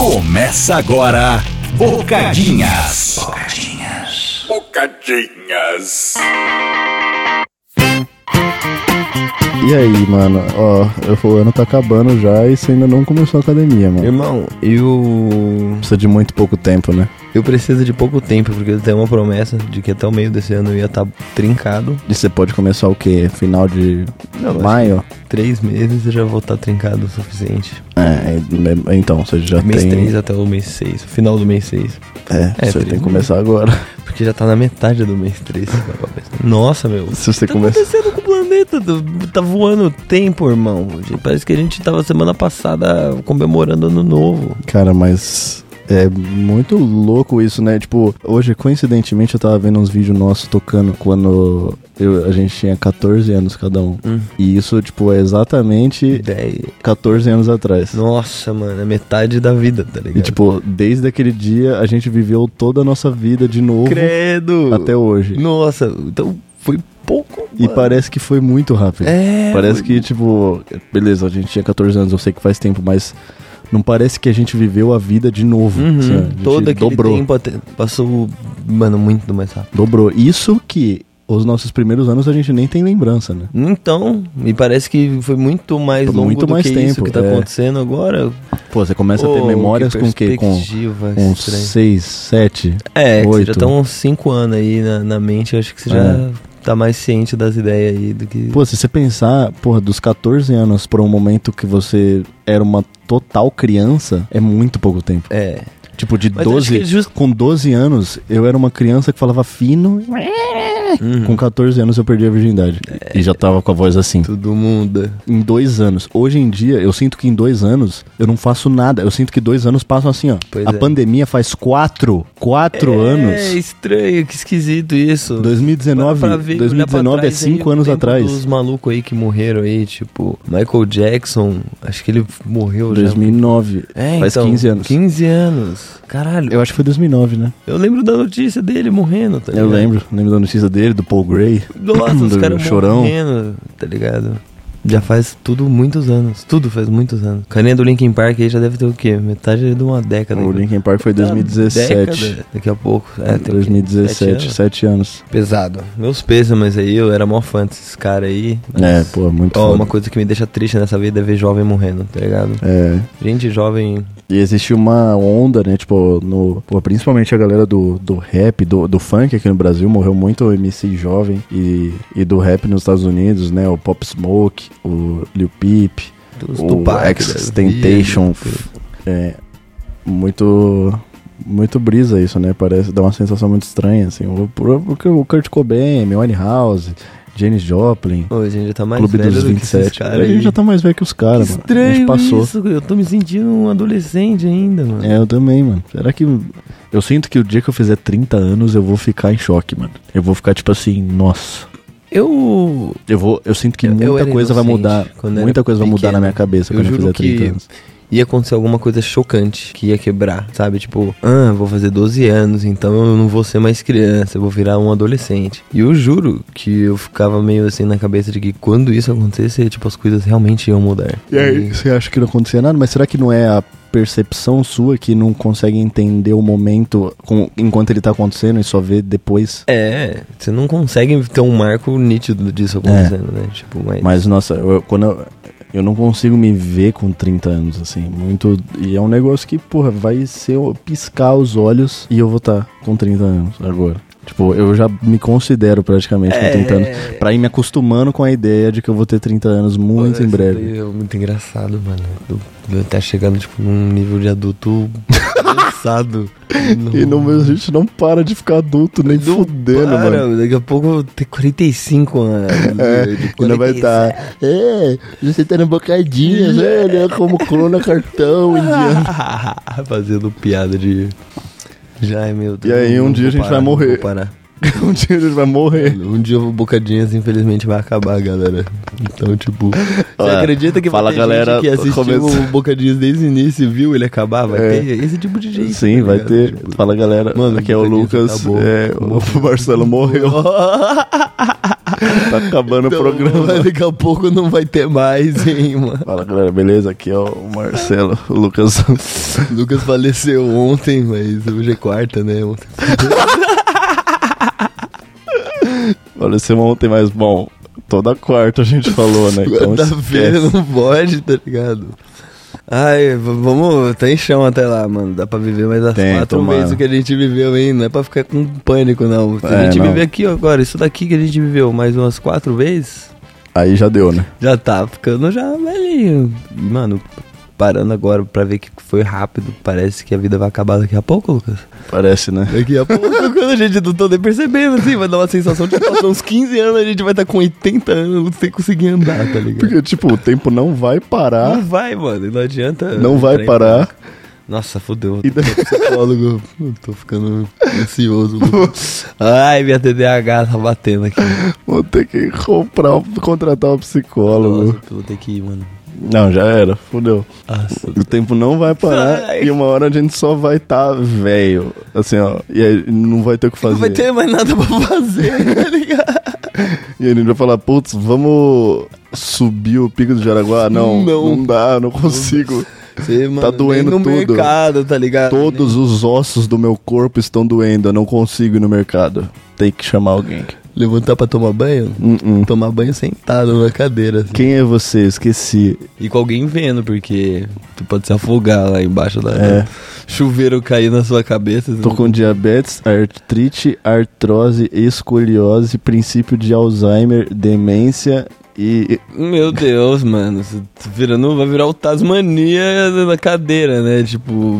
Começa agora, Bocadinhas. E aí, mano, ó, o ano tá acabando já e você ainda não começou a academia, mano. Irmão, Precisa de muito pouco tempo, né? eu preciso de pouco tempo, porque eu tenho uma promessa de que até o meio desse ano eu ia estar trincado. E você pode começar o quê? Final de Não, maio? 3 meses eu já vou estar trincado o suficiente. Então, você já Mês tem... 3 até o mês 6, final do mês 6. Você 3 tem que começar agora. Porque já tá na metade do mês 3. Nossa, meu. Se você Tá começa... acontecendo com o planeta? Tá voando o tempo, irmão. Parece que a gente tava semana passada comemorando Ano Novo. Cara, mas... é muito louco isso, né? Tipo, hoje, coincidentemente, eu tava vendo uns vídeos nossos tocando quando a gente tinha 14 anos cada um. E isso, tipo, é exatamente 14 anos atrás. Nossa, mano, é metade da vida, tá ligado? E, tipo, desde aquele dia, a gente viveu toda a nossa vida de novo. Credo! Até hoje. Nossa, então foi pouco, mano. E parece que foi muito rápido. Parece foi... que, tipo, beleza, a gente tinha 14 anos, eu sei que faz tempo, mas não parece que a gente viveu a vida de novo. Assim, a gente todo aquele dobrou. tempo passou, mano, muito mais rápido. Dobrou. Isso que os nossos primeiros anos a gente nem tem lembrança, né? Então, me parece que foi muito mais longo muito do mais que tempo, isso que tá acontecendo agora. Pô, você começa a ter memórias com o quê? Com uns 6, 7, que 8. você já tá uns 5 anos aí na mente, eu acho que você já tá mais ciente das ideias aí do que... Pô, se você pensar, porra, dos 14 anos pra um momento que você era uma total criança, é muito pouco tempo. Tipo, de 12... Com 12 anos, eu era uma criança que falava fino. Com 14 anos eu perdi a virgindade. E já tava com a voz assim. Tudo muda. Em 2 anos. Hoje em dia, eu sinto que em 2 anos eu não faço nada. Eu sinto que 2 anos passam assim, ó. Pois a pandemia faz 4 anos. É estranho, que esquisito isso. 2019 é 5 anos atrás. Os malucos aí que morreram aí, tipo, Michael Jackson, acho que ele morreu 2009. Faz 15 anos. 15 anos. Caralho. Eu acho que foi 2009, né? Eu lembro da notícia dele morrendo, tá ligado? Eu lembro da notícia dele, do Paul Gray. Nossa, os caras Chorão. morrendo, tá ligado? Já faz tudo muitos anos. Tudo faz muitos anos. Carinha do Linkin Park aí já deve ter o quê? Metade de uma década. O Linkin Park foi 2017. Década, daqui a pouco. Tem 2017, 7 anos. Pesado. Meus pêsames aí, eu era mó fã desses caras aí. Muito foda. Uma coisa que me deixa triste nessa vida é ver jovem morrendo, tá ligado? Gente jovem... E existe uma onda, né, tipo, principalmente a galera do rap, do funk aqui no Brasil, morreu muito MC jovem e do rap nos Estados Unidos, né, o Pop Smoke, o Lil Peep, o Tupac, XXXTentacion, muito brisa isso, né, parece, dá uma sensação muito estranha, assim, o Kurt Cobain, Amy Winehouse, Janis Joplin, a gente já tá mais Clube velho dos 27. A gente já tá mais velho que os caras, mano. Estranho, a gente passou. Isso, eu tô me sentindo um adolescente ainda, mano. Eu também, mano. Será que... Eu sinto que o dia que eu fizer 30 anos eu vou ficar em choque, mano. Eu vou ficar tipo assim, nossa. Eu sinto que muita coisa vai mudar. Muita coisa vai mudar na minha cabeça quando eu fizer 30 anos. Ia acontecer alguma coisa chocante que ia quebrar, sabe? Tipo, vou fazer 12 anos, então eu não vou ser mais criança, eu vou virar um adolescente. E eu juro que eu ficava meio assim na cabeça de que quando isso acontecesse, tipo, as coisas realmente iam mudar. E aí, você acha que não acontecia nada? Mas será que não é a percepção sua que não consegue entender o momento enquanto ele tá acontecendo e só vê depois? Você não consegue ter um marco nítido disso acontecendo, né? Tipo, mas nossa, eu não consigo me ver com 30 anos, assim, muito... E é um negócio que, porra, vai ser eu piscar os olhos e eu vou estar com 30 anos agora. Tipo, eu já me considero praticamente com 30 anos, pra ir me acostumando com a ideia de que eu vou ter 30 anos muito em breve. É muito engraçado, mano. Eu tá chegando, tipo, num nível de adulto cansado. A gente não para de ficar adulto, nem fudendo, mano. Daqui a pouco eu vou ter 45 anos. Ainda vai estar... você tá no Bocadinhas, olha como clona cartão indiano. Fazendo piada de... meu Deus. E aí um dia a gente vai morrer. Um dia a gente vai morrer. Um dia o Bocadinhas infelizmente vai acabar, galera. Então, tipo, você acredita que fala, vai ter galera, gente que assistiu o Bocadinhas desde o início e viu ele acabar? Vai ter esse tipo de gente. Sim, tá vai ter. Tipo, fala, galera, mano, aqui é o Lucas, o Marcelo morreu. Tá acabando Então, o programa. daqui a pouco não vai ter mais, hein, mano. Fala, galera, beleza? Aqui é o Marcelo, o Lucas. O Lucas faleceu ontem, mas hoje é quarta, né? Ontem. Faleceu ontem, mas bom, toda quarta a gente falou, né? Então Quarta-feira esquece. não pode, tá ligado? Ai, vamos, tem chão até lá, mano. Dá pra viver mais as Tem, 4 tomara. vezes o que a gente viveu, hein? Não é pra ficar com pânico, não. Se a gente não. viver aqui ó, agora, isso daqui que a gente viveu mais umas 4 vezes, Aí já deu, né? já tá ficando já velhinho. E, mano, parando agora pra ver que foi rápido, parece que a vida vai acabar daqui a pouco, Lucas. Parece, né? Daqui a pouco, quando a gente não tô nem percebendo, assim, vai dar uma sensação de que passou uns 15 anos, a gente vai estar com 80 anos sem conseguir andar, tá ligado? Porque, tipo, o tempo não vai parar. Não vai, mano, não adianta. Não vai Trem, parar. Nossa, fodeu. E daí- Psicólogo, eu tô ficando ansioso. Ai, minha TDAH tá batendo aqui. Vou ter que contratar um psicólogo. Nossa, eu vou ter que ir, mano. Não, já era, fudeu. Nossa. O tempo não vai parar Ai. e uma hora a gente só vai tá velho. Assim, ó. E aí não vai ter o que fazer. Não vai ter mais nada pra fazer, tá ligado? E a gente vai falar, putz, vamos subir o Pico do Jaraguá? Não dá, não consigo. Você, mano, doendo nem no tudo. mercado, tá ligado? Todos os ossos do meu corpo estão doendo, eu não consigo ir no mercado. Tem que chamar alguém. Levantar pra tomar banho? Tomar banho sentado na cadeira. Assim. Quem é você? Esqueci. E com alguém vendo, porque tu pode se afogar lá embaixo da É. chuveiro cair na sua cabeça. Tô com diabetes, artrite, artrose, escoliose, princípio de Alzheimer, demência e... Meu Deus, mano. Você tá vai virar o Tasmania na cadeira, né? Tipo.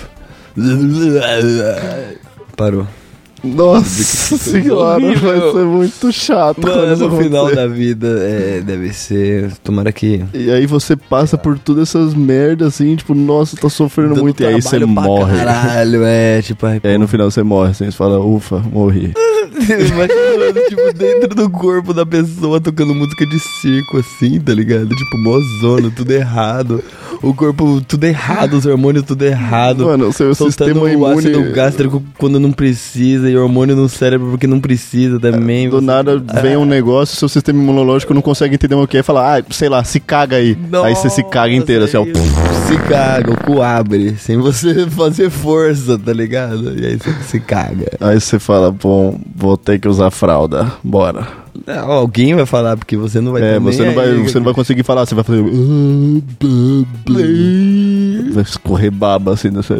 Parou. Nossa senhora, horrível. vai ser muito chato. quando Mano, isso no final acontecer. da vida deve ser. Tomara que. E aí você passa por todas essas merdas assim, tipo, nossa, tô sofrendo Dando muito. E aí você trabalho pra morre. Caralho, tipo. Ai, E aí no final você morre, assim, você fala, ufa, morri. Imaginando, tipo, dentro do corpo da pessoa tocando música de circo, assim, tá ligado? Tipo, mozona, tudo errado. O corpo tudo errado, os hormônios tudo errado. Mano, o seu Soltando sistema o ácido imune... gástrico quando não precisa e hormônio no cérebro porque não precisa também. Do nada vem um negócio, seu sistema imunológico não consegue entender o que é. Fala, sei lá, se caga aí. Aí você se caga inteiro, assim, ó. Se caga, o cu abre, sem você fazer força, tá ligado? E aí você se caga. Aí você fala, bom, vou ter que usar fralda, bora. Não, alguém vai falar, porque você não vai ter nem você não vai conseguir falar, você vai fazer... Vai escorrer baba assim, nessa...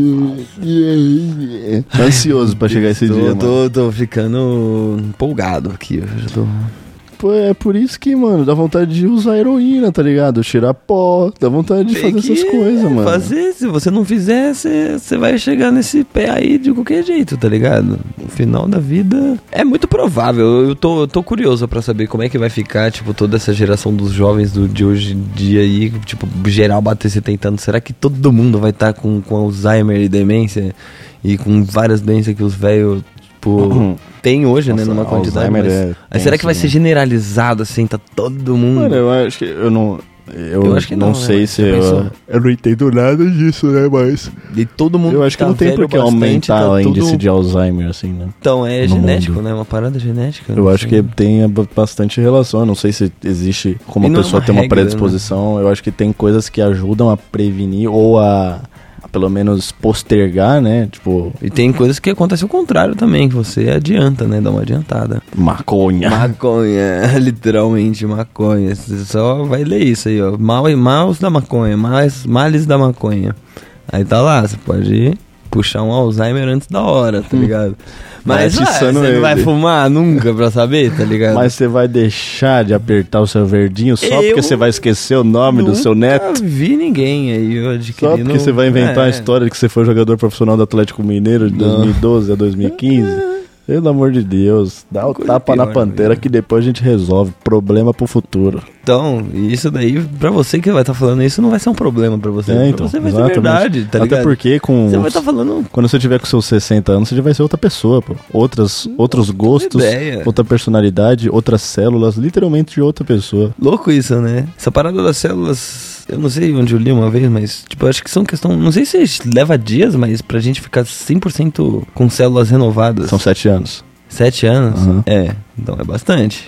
Ansioso pra chegar esse dia, mano. Tô ficando empolgado aqui, eu já tô... Pô, é por isso que, mano, dá vontade de usar heroína, tá ligado? Tirar pó, dá vontade de fazer essas coisas, mano. Fazer, se você não fizer, você vai chegar nesse pé aí de qualquer jeito, tá ligado? No final da vida é muito provável. Eu tô curioso pra saber como é que vai ficar, tipo, toda essa geração dos jovens de hoje em dia aí, tipo, geral bater 70 anos. Será que todo mundo vai estar com Alzheimer e demência e com várias doenças que os velhos, tipo, tem hoje, Nossa, né, numa quantidade, Alzheimer mas... é será que vai tenso, ser né? generalizado, assim, tá todo mundo... Mano, eu acho que eu não... Eu acho que não não, sei né? se Já pensou? eu não entendo nada disso, né, mas... E todo mundo Eu acho que tá não tem velho por que bastante, aumentar tá o índice tudo... de Alzheimer, assim, né? Então, é no genético, mundo. né? Uma parada genética. Eu acho que tem bastante relação. Eu não sei se existe como E a não é pessoa uma tem uma regra, predisposição. Eu acho que tem coisas que ajudam a prevenir ou a pelo menos postergar, né? Tipo, E tem coisas que acontecem ao contrário também, que você adianta, né? Dá uma adiantada. maconha. Maconha, literalmente maconha. Você só vai ler isso aí, ó. Maus da maconha, males da maconha. Aí tá lá, você pode puxar um Alzheimer antes da hora, tá ligado? Mas Vai atiçando você não vai ele. fumar nunca pra saber, tá ligado? Mas você vai deixar de apertar o seu verdinho só Eu porque você vai esquecer o nome do seu neto? Nunca vi ninguém aí adquirindo... Só porque você vai inventar a história de que você foi jogador profissional do Atlético Mineiro de Não. 2012 a 2015? Pelo amor de Deus, dá o Coisa tapa na pior, pantera velho. que depois a gente resolve. Problema pro futuro. Então, isso daí, pra você que vai estar falando isso, não vai ser um problema pra você. Pra você vai ser exatamente. verdade, tá ligado? Até porque Você vai estar falando... quando você tiver com seus 60 anos, você já vai ser outra pessoa, pô. Outros gostos, ideia. outra personalidade, outras células, literalmente de outra pessoa. Louco isso, né? Essa parada das células, eu não sei onde eu li uma vez, mas, tipo, eu acho que são questão... Não sei se leva dias, mas pra gente ficar 100% com células renovadas. São 7 anos. 7 anos? Uhum. É, então é bastante.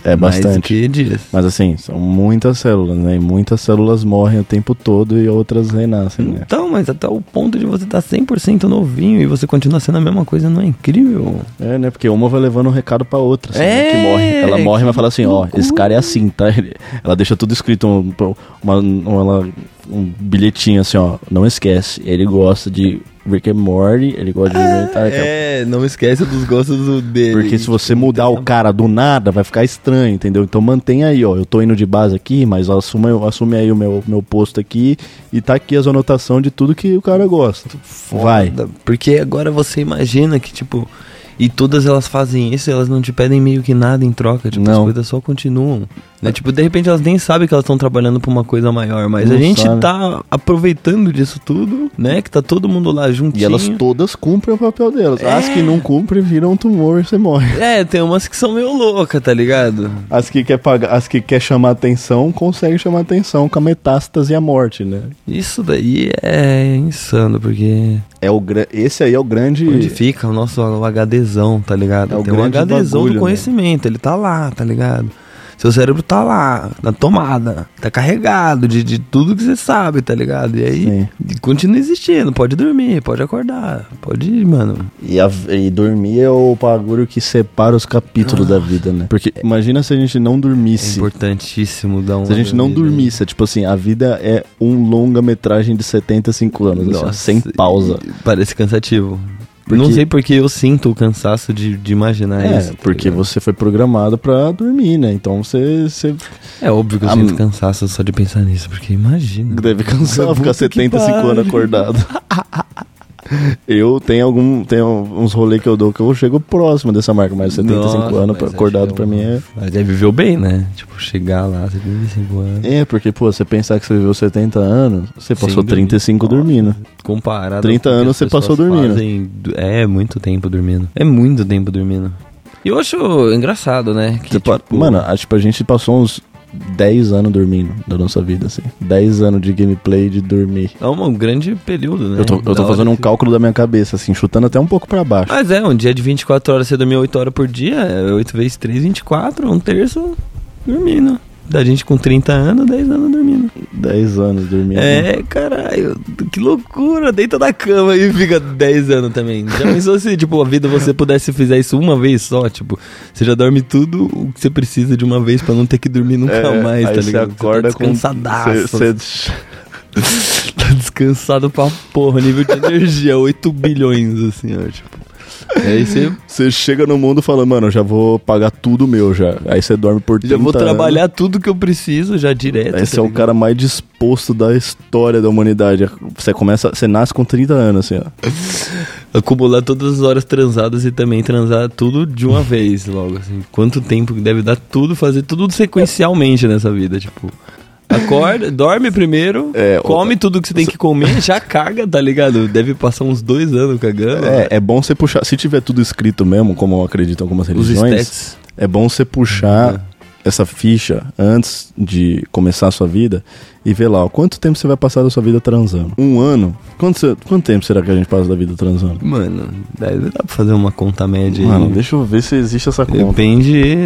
É Mais do bastante. que dias. Mas assim, são muitas células, né? E muitas células morrem o tempo todo e outras renascem, né? Então, mas até o ponto de você estar 100% novinho e você continua sendo a mesma coisa, não é incrível? É, né? Porque uma vai levando um recado pra outra, assim, né? É, Que morre. Ela morre e vai falar assim, ó, loucura. esse cara é assim, tá? Ela deixa tudo escrito, um bilhetinho assim, ó, não esquece, ele gosta de Rick and Morty, ele gosta de... Não esquece dos gostos dele. Porque se você mudar o cara do nada, vai ficar estranho, entendeu? Então mantém aí, ó, eu tô indo de base aqui, mas assume aí o meu posto aqui e tá aqui as anotações de tudo que o cara gosta. Vai. Porque agora você imagina que, tipo... E todas elas fazem isso, elas não te pedem meio que nada em troca, tipo, as Não. coisas só continuam. Né? Tipo, de repente elas nem sabem que elas estão trabalhando pra uma coisa maior, mas Não a gente sabe. tá aproveitando disso tudo, né? Que tá todo mundo lá juntinho. E elas todas cumprem o papel delas. As que não cumprem viram um tumor e você morre. É, tem umas que são meio loucas, tá ligado? As que quer chamar atenção, conseguem chamar atenção com a metástase e a morte, né? Isso daí é insano, porque... Esse aí é o grande... Onde fica o nosso HDzão, tá ligado? É o Tem um grande HDzão bagulho, do conhecimento, ele tá lá, tá ligado? Seu cérebro tá lá, na tomada, tá carregado de tudo que você sabe, tá ligado? E aí, Sim. continua existindo, pode dormir, pode acordar, pode ir, mano. E dormir é o bagulho que separa os capítulos da vida, né? Porque imagina se a gente não É dormisse. importantíssimo dar um... Se a gente não dormisse, é tipo assim, a vida é um longa-metragem de 75 anos, assim, ó, sem pausa. Parece cansativo. Porque- Não sei porque eu sinto o cansaço de imaginar isso. tá porque ligado? você foi programado pra dormir, né? Então você É óbvio que eu sinto cansaço só de pensar nisso, porque imagina. deve cansar Puta ficar que 75 anos pariu. acordado. Eu tenho uns rolês que eu dou que eu chego próximo dessa marca, mas 75 Nossa, anos mas acordado acho pra mim é... Mas aí viveu bem, né? Tipo, chegar lá, 75 anos. É, porque, pô, você pensar que você viveu 70 anos, você passou Sim, 35 dormindo. dormindo. Comparado 30 ao que anos as você passou pessoas dormindo. fazem, é muito tempo dormindo. É muito tempo dormindo. E eu acho engraçado, né? Que, Mano, acho que a gente passou uns 10 anos dormindo da nossa vida, assim. 10 anos de gameplay de dormir. é um grande período, né? Eu tô Da fazendo hora um que- cálculo da minha cabeça, assim, chutando até um pouco pra baixo. Mas um dia de 24 horas você dormia 8 horas por dia, 8 vezes 3, 24, um terço dormindo. Da gente com 30 anos, 10 anos dormindo. 10 anos dormindo. É, caralho, que loucura, deita na cama e fica 10 anos também. Já pensou se, tipo, a vida você pudesse fazer isso uma vez só, tipo, você já dorme tudo o que você precisa de uma vez pra não ter que dormir nunca mais, aí tá você ligado? acorda você tá descansadaço. Você Tá descansado pra porra, nível de energia, 8 bilhões, assim, ó, tipo. Aí você chega no mundo falando, mano, eu já vou pagar tudo meu já. Aí você dorme por 30 já vou anos. trabalhar tudo que eu preciso já direto. Aí você tá é o ligado? cara mais disposto da história da humanidade. Você nasce com 30 anos, assim, ó. Acumular todas as horas transadas e também transar tudo de uma vez logo, assim. Quanto tempo que deve dar tudo, fazer tudo sequencialmente nessa vida, tipo... Acorda, dorme primeiro, come tudo que você tem que comer, já caga, tá ligado? Deve passar uns 2 anos cagando. É bom você puxar... Se tiver tudo escrito mesmo, como acreditam algumas Os religiões... stats. É bom você puxar essa ficha antes de começar a sua vida e ver lá, ó, quanto tempo você vai passar da sua vida transando? 1 ano? Quanto tempo será que a gente passa da vida transando? Mano, deve dar pra fazer uma conta média Mano, aí. deixa eu ver se existe essa conta. Depende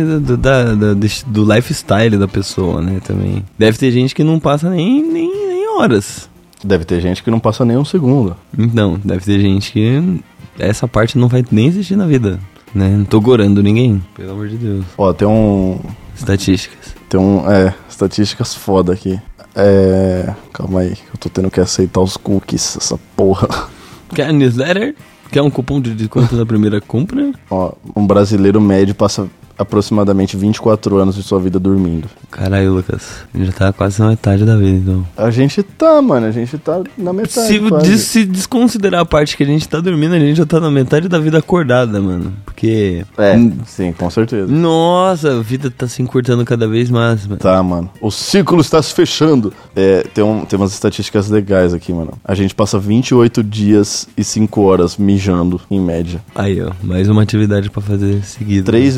do lifestyle da pessoa, né, também. Deve ter gente que não passa nem horas. Deve ter gente que não passa nem um segundo. Então, deve ter gente que essa parte não vai nem existir na vida, né? Não tô gorando ninguém, pelo amor de Deus. Ó, tem Estatísticas. estatísticas foda aqui. Calma aí, eu tô tendo que aceitar os cookies, essa porra. Quer newsletter? Quer um cupom de desconto da primeira compra? Ó, um brasileiro médio passa aproximadamente 24 anos de sua vida dormindo. Caralho, Lucas, já tá quase na metade da vida, então. A gente tá na metade quase. Se desconsiderar a parte que a gente tá dormindo, a gente já tá na metade da vida acordada, mano. Porque... Sim, com certeza. Nossa, a vida tá se encurtando cada vez mais, mano. Tá, mano. O ciclo está se fechando. Tem umas estatísticas legais aqui, mano. A gente passa 28 dias e 5 horas mijando, em média. Aí, ó, mais uma atividade pra fazer seguida. 3 meses e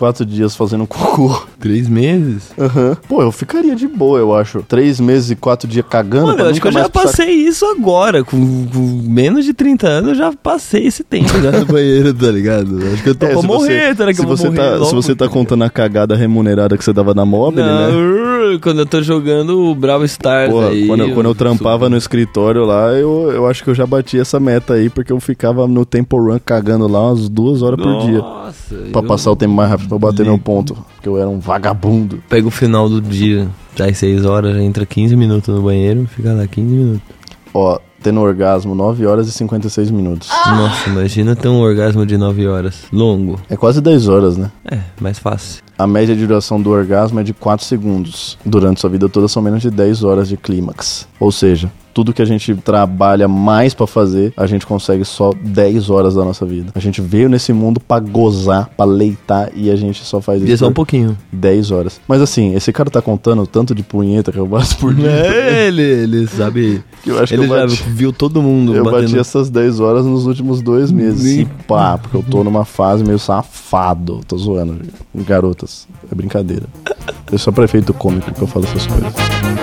4 dias fazendo cocô. 3 meses? Aham. Pô, eu ficaria de boa, eu acho. 3 meses e 4 dias cagando. Mano, eu acho que eu já passei isso agora. Com menos de 30 anos, eu já passei esse tempo já no banheiro, tá ligado? Acho que eu tô pra morrer, tá ligado? Se você tá contando a cagada remunerada que você dava na Mobile, né? Quando eu tô jogando o Brawl Stars. Pô, aí, quando eu trampava no escritório lá, eu acho que eu já bati essa meta aí, porque eu ficava no Temple Run cagando lá umas 2 horas por dia. Nossa. Pra passar o tempo mais rápido, pra bater meu ponto. Porque eu era um vagabundo. Pega o final do dia, já às 6 horas, já entra 15 minutos no banheiro, fica lá 15 minutos. Ó, tendo orgasmo 9 horas e 56 minutos. Nossa, imagina ter um orgasmo de 9 horas. Longo. É quase 10 horas, né? É, mais fácil. A média de duração do orgasmo é de 4 segundos. Durante sua vida toda são menos de 10 horas de clímax. Ou seja, tudo que a gente trabalha mais pra fazer, a gente consegue só 10 horas da nossa vida. A gente veio nesse mundo pra gozar, pra leitar, e a gente só faz isso só um pouquinho. 10 horas. Mas assim, esse cara tá contando o tanto de punheta que eu bato por dia. Ele sabe. Eu acho ele que eu já viu todo mundo Eu batendo. bati essas 10 horas nos últimos 2 meses. E pá, porque eu tô numa fase meio safado. Tô zoando, garotas. É brincadeira. Eu sou pra efeito cômico que eu falo essas coisas.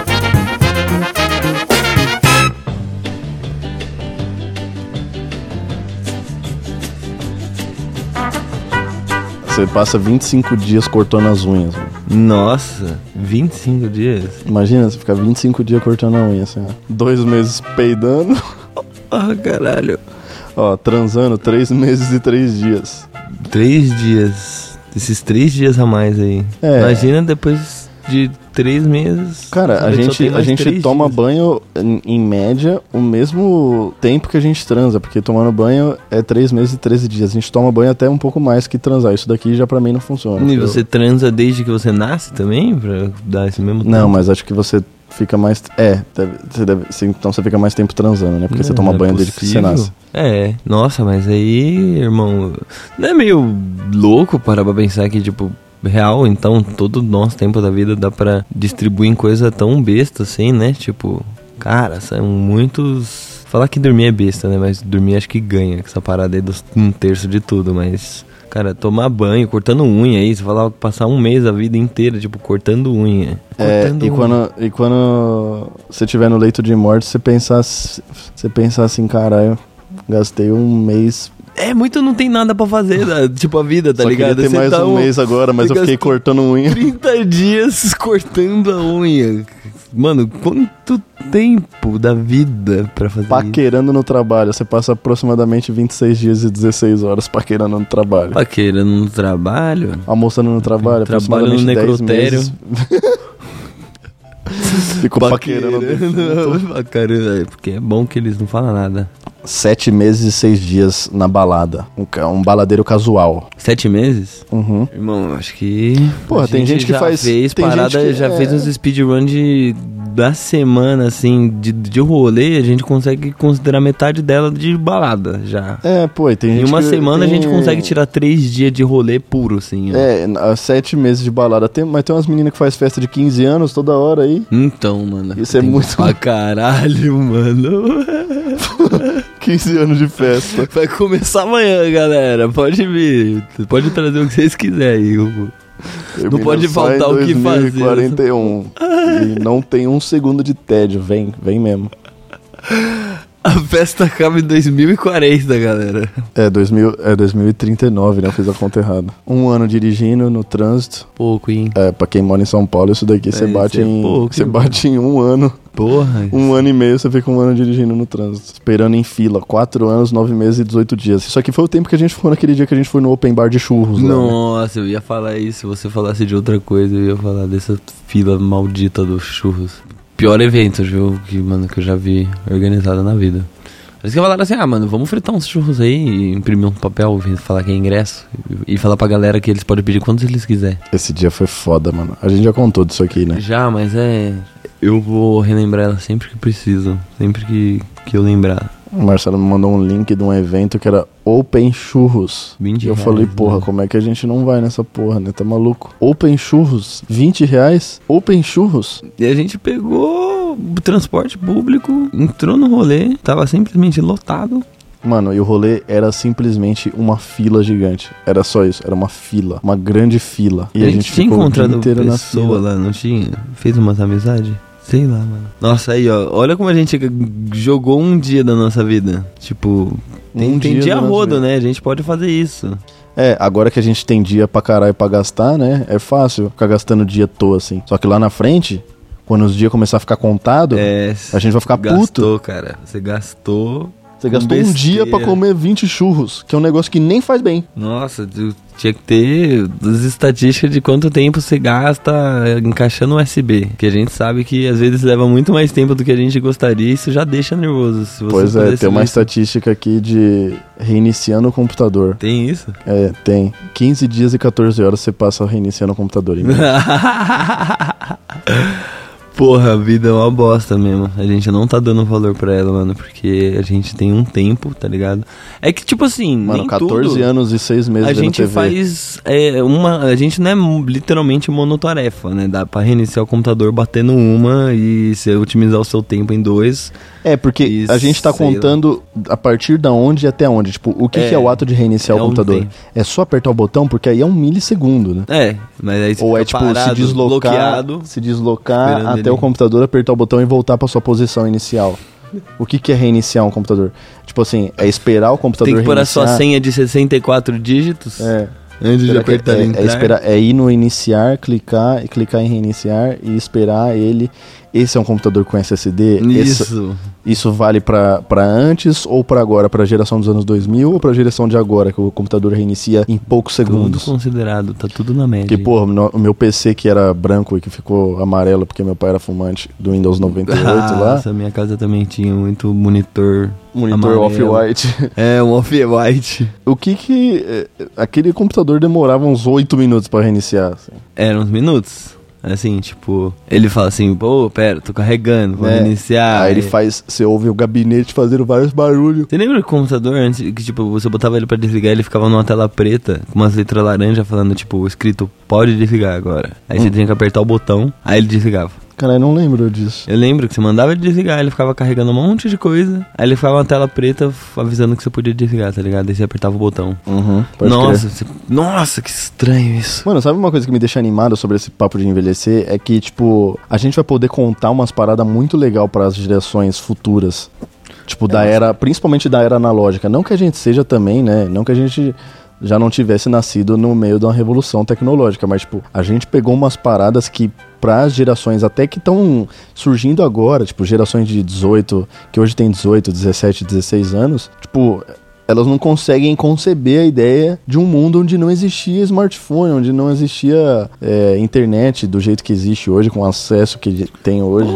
Você passa 25 dias cortando as unhas. Mano. Nossa, 25 dias? Imagina, você ficar 25 dias cortando a unha, assim, ó. 2 meses peidando. Ah, caralho. Ó, transando 3 meses e 3 dias. 3 dias. Esses 3 dias a mais aí. É. Imagina depois de 3 meses. Cara, a gente toma banho, em média, o mesmo tempo que a gente transa, porque tomando banho é 3 meses e 13 dias. A gente toma banho até um pouco mais que transar. Isso daqui já pra mim não funciona. E você transa desde que você nasce também? Pra dar esse mesmo tempo? Não, mas acho que você fica mais... então você fica mais tempo transando, né? Porque você toma banho desde que você nasce. É, nossa, mas aí, irmão, não é meio louco parar pra pensar que, tipo... Real, então, todo o nosso tempo da vida dá pra distribuir em coisa tão besta assim, né? Tipo, cara, são muitos... Falar que dormir é besta, né? Mas dormir acho que ganha, essa parada aí dos 1/3 de tudo, mas... Cara, tomar banho, cortando unha aí, você falar passar um mês a vida inteira, tipo, cortando unha. Quando você estiver no leito de morte, você pensar assim, caralho, gastei um mês... É, muito não tem nada pra fazer, tipo, a vida, tá Só ligado? Queria ter mais tá um mês agora, mas eu fiquei cortando unha. 30 dias cortando a unha. Mano, quanto tempo da vida pra fazer Paquerando no trabalho. Você passa aproximadamente 26 dias e 16 horas paquerando no trabalho. Paquerando no trabalho? Almoçando no trabalho, trabalho no necrotério. Ficou paquerando. Porque é bom que eles não falam nada. 7 meses e 6 dias na balada. Um baladeiro casual. 7 meses? Uhum. Irmão, acho que... Porra, tem gente que faz... Fez tem parada, gente que já fez uns speedrun da semana, assim, de rolê, a gente consegue considerar metade dela de balada, já. É, pô, e tem gente em uma semana a gente consegue tirar 3 dias de rolê puro, assim. Ó. 7 meses de balada. Mas tem umas meninas que faz festa de 15 anos toda hora aí. Então, mano. Isso é muito... Pra caralho, mano. 15 anos de festa. Vai começar amanhã, galera. Pode vir. Pode trazer o que vocês quiserem aí. Não pode faltar o que fazer. 2041. E não tem um segundo de tédio. Vem mesmo. A festa acaba em 2040, galera. É 2039, né? Eu fiz a conta errada. 1 ano dirigindo no trânsito. Pouco, hein? É, pra quem mora em São Paulo, isso daqui você bate em 1 ano. Porra. 1 ano e meio, você fica 1 ano dirigindo no trânsito. Esperando em fila. 4 anos, 9 meses e 18 dias. Isso aqui foi o tempo que a gente ficou naquele dia que a gente foi no open bar de churros. Nossa, lá, né? Eu ia falar isso. Se você falasse de outra coisa, eu ia falar dessa fila maldita dos churros. Pior evento, viu, que eu já vi organizado na vida. Eles que falaram assim, mano, vamos fritar uns churros aí e imprimir um papel, falar que é ingresso e falar pra galera que eles podem pedir quantos eles quiserem. Esse dia foi foda, mano. A gente já contou disso aqui, né? Já, mas eu vou relembrar ela sempre que preciso, sempre que eu lembrar. O Marcelo me mandou um link de um evento que era Open Churros. 20 e eu reais, falei, porra, né? Como é que a gente não vai nessa porra, né? Tá maluco? Open Churros, 20 reais? Open Churros? E a gente pegou o transporte público, entrou no rolê, tava simplesmente lotado. Mano, e o rolê era simplesmente uma fila gigante. Era só isso, era uma fila, uma grande fila. E a gente tinha ficou o dia encontrado inteiro na pessoa fila. lá, não tinha? Fez umas amizades? Sei lá, mano. Nossa, aí, ó. Olha como a gente jogou um dia da nossa vida. Tipo, tem dia da nossa rodo, vida. né? A gente pode fazer isso. Agora que a gente tem dia pra caralho pra gastar, né? É fácil ficar gastando dia à toa, assim. Só que lá na frente, quando os dias começar a ficar contado, a gente vai ficar puto. Gastou, cara. Você gastou... Você gastou um dia pra comer 20 churros, que é um negócio que nem faz bem. Nossa, tinha que ter as estatísticas de quanto tempo você gasta encaixando o USB. Que a gente sabe que às vezes leva muito mais tempo do que a gente gostaria e isso já deixa nervoso. Se você Pois é, pudesse tem uma ver- estatística aqui de reiniciando o computador. Tem isso? Tem. 15 dias e 14 horas você passa reiniciando o computador. Porra, a vida é uma bosta mesmo. A gente não tá dando valor pra ela, mano, porque a gente tem um tempo, tá ligado? É que, tipo assim, Mano, nem 14 tudo anos e 6 meses a vendo gente TV. faz a gente não é literalmente monotarefa, né? Dá pra reiniciar o computador batendo uma e você otimizar o seu tempo em 2. Porque Isso, a gente tá sei lá. contando a partir da onde até onde. Tipo, o que é o ato de reiniciar é o um computador? tempo. É só apertar o botão, porque aí é 1 milissegundo, né? Mas aí você Ou fica é tipo parado, se deslocar esperando até ele. o computador, apertar o botão e voltar pra sua posição inicial. O que é reiniciar um computador? Tipo assim, é esperar o computador Tem que pôr a reiniciar. sua senha de 64 dígitos antes de Será que apertar entrar. é ir no iniciar, clicar em reiniciar e esperar ele. Esse é um computador com SSD? Isso vale pra antes ou pra agora? Pra geração dos anos 2000 ou pra geração de agora, que o computador reinicia em poucos Tudo segundos? considerado, tá tudo na média. Porque, pô, o meu PC que era branco e que ficou amarelo porque meu pai era fumante do Windows 98 lá. Nossa, minha casa também tinha muito monitor Monitor amarelo. off-white. Um off-white. O que aquele computador demorava uns 8 minutos pra reiniciar, assim. Eram uns minutos. Assim, tipo, ele fala assim, pô, pera, tô carregando, vou reiniciar. Aí ele faz, você ouve o gabinete fazendo vários barulhos. Você lembra do computador antes que, tipo, você botava ele pra desligar, ele ficava numa tela preta, com umas letras laranja falando, tipo, escrito, pode desligar agora. Aí você tinha que apertar o botão, aí ele desligava. Cara, eu não lembro disso. Eu lembro que você mandava ele desligar, ele ficava carregando um monte de coisa, aí ele ficava uma tela preta avisando que você podia desligar, tá ligado? Aí você apertava o botão. Pode Nossa, crer. Nossa, que estranho isso. Mano, sabe uma coisa que me deixa animado sobre esse papo de envelhecer? É que, tipo, a gente vai poder contar umas paradas muito legal para as gerações futuras. Tipo, da era, principalmente da era analógica. Não que a gente seja também, né? Não que a gente já não tivesse nascido no meio de uma revolução tecnológica, mas, tipo, a gente pegou umas paradas que para as gerações até que estão surgindo agora, tipo, gerações de 18, que hoje tem 18, 17, 16 anos, tipo, elas não conseguem conceber a ideia de um mundo onde não existia smartphone, onde não existia internet do jeito que existe hoje, com o acesso que tem hoje.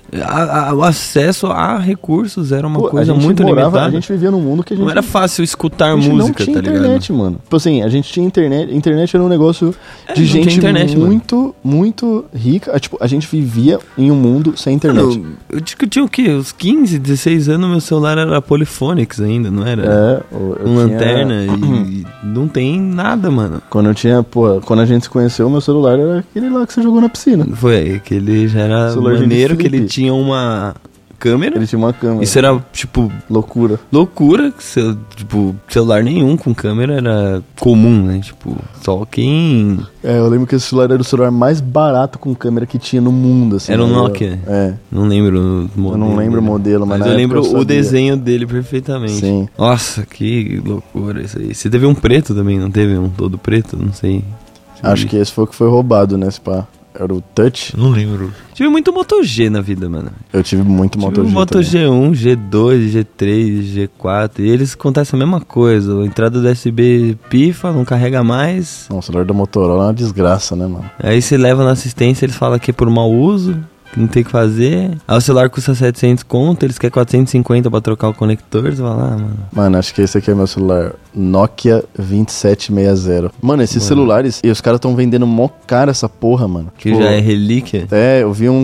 O acesso a recursos era uma Pô, coisa a gente muito limitada. A gente vivia num mundo que a gente Não era fácil escutar a gente música, não tinha tá ligado? internet, mano. Tipo assim, a gente tinha internet. Internet era um negócio de não gente tinha internet, muito, muito rica. Tipo, a gente vivia em um mundo sem internet. Mano, eu digo que eu tinha o quê? Uns 15, 16 anos, meu celular era Polyphonics ainda, não era? Eu Com tinha- lanterna e não tem nada, mano. Quando eu tinha, quando a gente se conheceu, meu celular era aquele lá que você jogou na piscina. Foi aí que ele já era Celular de maneiro, que flip. ele tinha uma câmera. Ele tinha uma câmera. Isso era, tipo, Loucura. loucura. Que tipo, celular nenhum com câmera era comum, né? Tipo, só quem... Eu lembro que esse celular era o celular mais barato com câmera que tinha no mundo, assim. Era um né? Nokia. Não lembro o modelo. Eu não lembro o dele. modelo, mas na eu época lembro eu o sabia. desenho dele perfeitamente. Sim. Nossa, que loucura isso aí. Você teve um preto também, não teve um todo preto? Não sei. Acho que esse foi o que foi roubado, né, pá. Era o Touch. Não lembro. Tive muito Moto G na vida, mano. Eu tive muito Tive Moto um G Moto também. G1, G2, G3, G4. E eles acontecem a mesma coisa. A entrada do USB pifa, não carrega mais. Não, o celular da Motorola é uma desgraça, né, mano? Aí você leva na assistência, eles falam que é por mau uso, que não tem o que fazer. Aí o celular custa 700 conto, eles querem 450 pra trocar o conector. Você fala, mano. Mano, acho que esse aqui é meu celular. Nokia 2760. Mano, esses celulares, e os caras tão vendendo mó cara essa porra, mano. Que já é relíquia. Eu vi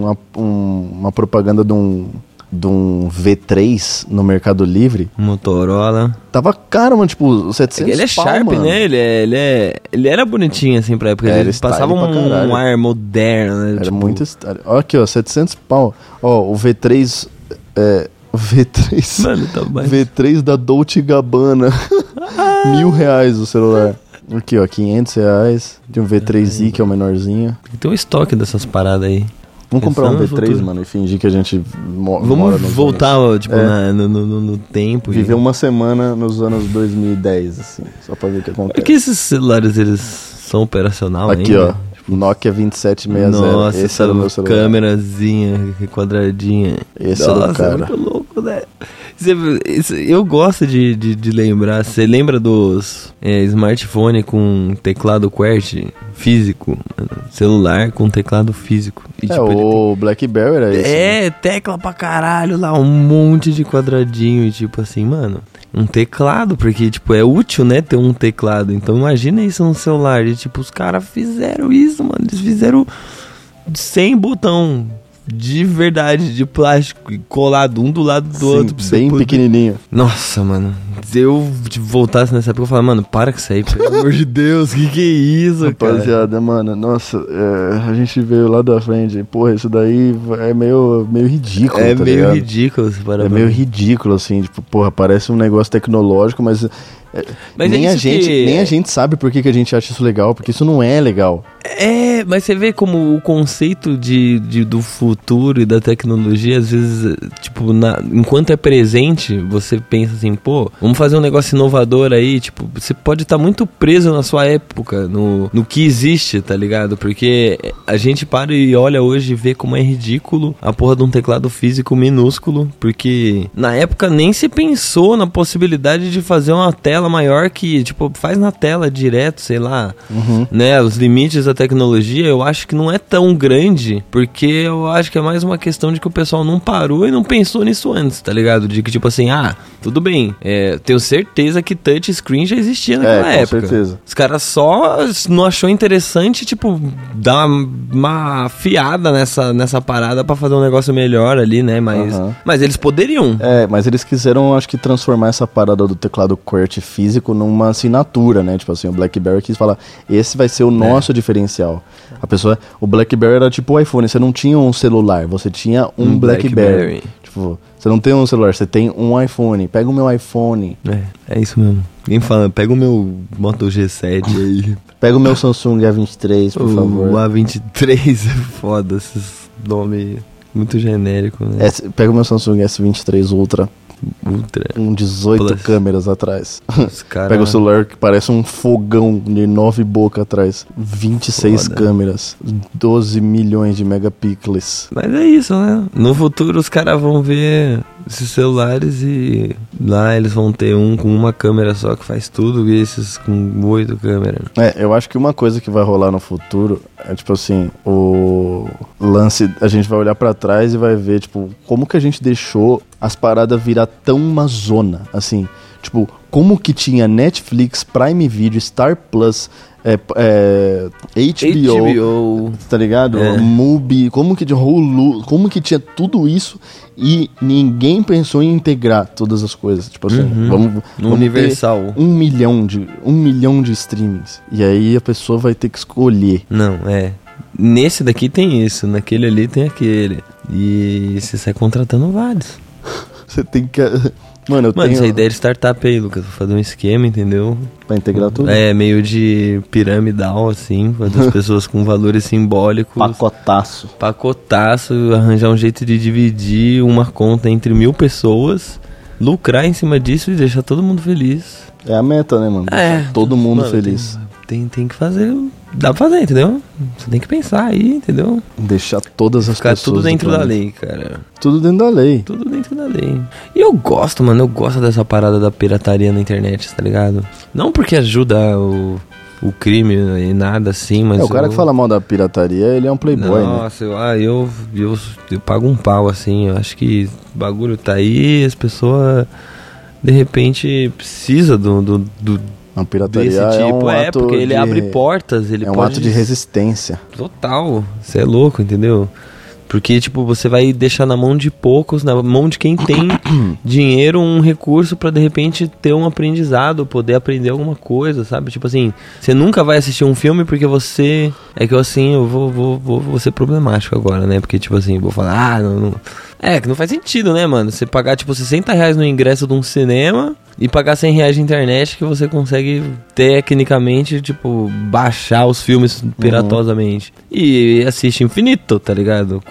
uma propaganda de um V3 no Mercado Livre. Motorola. Tava caro, mano, tipo, 700 Ele é pau, sharp, mano. né? Ele era bonitinho, assim, pra época. Era Ele style passava pra caralho. um ar moderno, né? Era tipo, muito... Ó, aqui, ó, 700 pau. Ó, o V3 V3. Mano, tá mais... V3 da Dolce & Gabbana. R$1.000 o celular. Aqui, ó, R$500. Tem um V3i, que é o menorzinho. Tem um estoque dessas paradas aí. Vamos comprar um Pensando no V3, futuro. mano, e fingir que a gente mora Vamos nos voltar, anos... tipo, É. no tempo. Viver uma semana nos anos 2010, assim, só pra ver o que Por acontece. que esses celulares, eles são operacional Aqui, ainda? ó, Nokia 2760. Nossa, Esse era o meu celular. câmerazinha quadradinha. Esse era o Nossa, cara. muito louco, né? Eu gosto de lembrar. Você lembra dos smartphone com teclado QWERTY físico? Celular com teclado físico. E, tipo, O BlackBerry era esse. né? tecla pra caralho lá, um monte de quadradinho e tipo assim, mano, um teclado, porque tipo, é útil, né, ter um teclado. Então imagina isso num celular, e tipo, os caras fizeram isso, mano, eles fizeram 100 botão de verdade, de plástico, colado um do lado do Sim, outro. Pra você bem poder... pequenininho. Nossa, mano, se eu voltasse nessa época, eu falava, mano, para com isso aí, pelo amor de Deus, que é isso, cara? Rapaziada, mano, nossa, a gente veio lá da frente, porra, isso daí é meio ridículo, É tá meio ligado? ridículo, se parar É pra meio ver. ridículo, assim, tipo, porra, parece um negócio tecnológico, mas Mas nem, é a isso gente, que- nem a gente sabe por que a gente acha isso legal, porque isso não é legal. Mas você vê como o conceito do futuro e da tecnologia, às vezes, tipo, enquanto é presente, você pensa assim, pô, vamos fazer um negócio inovador aí, tipo, você pode estar muito preso na sua época, no que existe, tá ligado? Porque a gente para e olha hoje e vê como é ridículo a porra de um teclado físico minúsculo, porque na época nem se pensou na possibilidade de fazer uma tela maior que, tipo, faz na tela direto, sei lá, né, os limites da tecnologia, eu acho que não é tão grande, porque eu acho que é mais uma questão de que o pessoal não parou e não pensou nisso antes, tá ligado? De que tipo assim, tudo bem, tenho certeza que touchscreen já existia naquela com época. certeza. Os caras só não achou interessante, tipo, dar uma afiada nessa parada pra fazer um negócio melhor ali, né? Mas eles poderiam. Mas eles quiseram, acho que, transformar essa parada do teclado QWERTY físico numa assinatura, né? Tipo assim, o BlackBerry quis falar, esse vai ser o nosso diferencial. O BlackBerry era tipo o iPhone, você não tinha um celular, você tinha um BlackBerry. Tipo, você não tem um celular, você tem um iPhone. Pega o meu iPhone. É isso mesmo. Quem fala, pega o meu Moto G7 aí. Pega o meu Samsung A23, por favor. O A23 é foda, esses nomes muito genéricos, né? Pega o meu Samsung S23 Ultra. Ultra. Com 18 Plus. câmeras atrás. Os cara... Pega o celular que parece um fogão de 9 bocas atrás. 26 Foda. câmeras. 12 milhões de megapixels. Mas é isso, né? No futuro os caras vão ver esses celulares e lá eles vão ter um com uma câmera só que faz tudo e esses com 8 câmeras. Eu acho que uma coisa que vai rolar no futuro é tipo assim, o lance, a gente vai olhar pra trás e vai ver, tipo, como que a gente deixou as paradas virar tão uma zona, assim, tipo, como que tinha Netflix, Prime Video, Star Plus, HBO, tá ligado? Mubi, como que tinha Hulu, como que tinha tudo isso e ninguém pensou em integrar todas as coisas, tipo assim, vamos universal. ter 1 milhão de streamings, e aí a pessoa vai ter que escolher. Não, nesse daqui tem isso, naquele ali tem aquele, e você sai contratando vários. Você tem que... Mano, eu tenho... essa ideia de startup aí, Lucas, vou fazer um esquema, entendeu? Pra integrar tudo? Meio de piramidal, assim, com as pessoas com valores simbólicos. Pacotaço, arranjar um jeito de dividir uma conta entre 1.000 pessoas, lucrar em cima disso e deixar todo mundo feliz. É a meta, né, mano? Deixar todo mundo feliz. Tem que fazer, dá pra fazer, entendeu? Você tem que pensar aí, entendeu? Deixar todas as Ficar pessoas... tudo dentro da lei, cara. Tudo dentro da lei. Tudo dentro da lei. E eu gosto, mano, dessa parada da pirataria na internet, tá ligado? Não porque ajuda o crime e nada assim, mas... O cara que fala mal da pirataria, ele é um playboy, né? Nossa, eu pago um pau, assim, eu acho que o bagulho tá aí, as pessoas, de repente, precisam Uma pirataria desse tipo, é um ato porque ele de... abre portas, ele é um pode... ato de resistência. Total, você é louco, entendeu? Porque, tipo, você vai deixar na mão de poucos, na mão de quem tem dinheiro, um recurso pra, de repente, ter um aprendizado, poder aprender alguma coisa, sabe? Tipo assim, você nunca vai assistir um filme porque você... É que eu, assim, eu vou ser problemático agora, né? Porque, tipo assim, vou falar, não... É, que não faz sentido, né, mano? Você pagar, tipo, R$60 no ingresso de um cinema e pagar R$100 de internet que você consegue, tecnicamente, tipo, baixar os filmes piratosamente. E assiste infinito, tá ligado?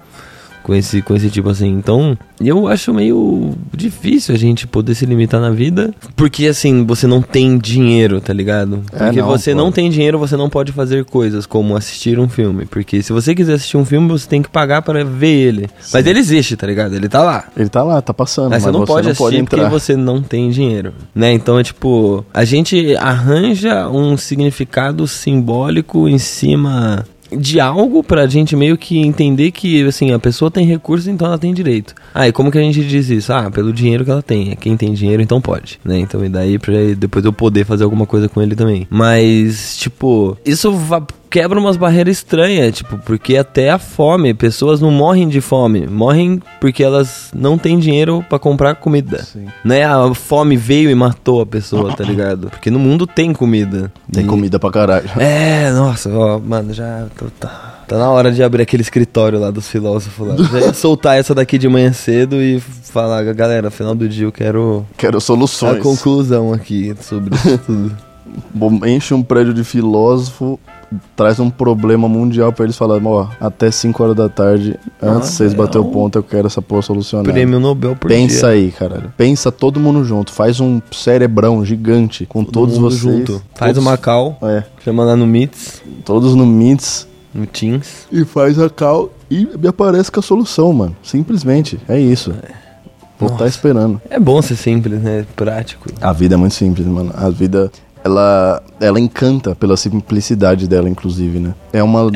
Com esse tipo assim. Então, eu acho meio difícil a gente poder se limitar na vida. Porque, assim, você não tem dinheiro, tá ligado? Porque você não tem dinheiro, você não pode fazer coisas como assistir um filme. Porque se você quiser assistir um filme, você tem que pagar para ver ele. Sim. Mas ele existe, tá ligado? Ele tá lá. Ele tá lá, tá passando. Mas você não pode assistir porque você não tem dinheiro, né? Então, é tipo, a gente arranja um significado simbólico em cima de algo pra gente meio que entender que, assim, a pessoa tem recursos, então ela tem direito. E como que a gente diz isso? Pelo dinheiro que ela tem. Quem tem dinheiro, então pode, né? Então, e daí pra depois eu poder fazer alguma coisa com ele também. Mas, tipo, isso quebra umas barreiras estranhas, tipo, porque até a fome, pessoas não morrem de fome, morrem porque elas não têm dinheiro pra comprar comida. Sim. Né? A fome veio e matou a pessoa, tá ligado? Porque no mundo tem comida. Tem comida pra caralho. Nossa, mano, já tá na hora de abrir aquele escritório lá dos filósofos lá. Já ia soltar essa daqui de manhã cedo e falar, galera, no final do dia eu quero soluções. A conclusão aqui sobre isso tudo. Enche um prédio de filósofo, traz um problema mundial pra eles falarem, até 5 horas da tarde, antes de vocês bater o ponto, eu quero essa porra solucionada. Prêmio Nobel por dia. Pensa aí, caralho. Pensa todo mundo junto. Faz um cerebrão gigante com todos vocês. Junto. Faz uma call. Chama lá no Meets. Todos no Meets. No Teams. E faz a call e me aparece com a solução, mano. Simplesmente. É isso. Vou estar esperando. É bom ser simples, né? Prático. A vida é muito simples, mano. A vida... Ela encanta pela simplicidade dela, inclusive, né? É uma...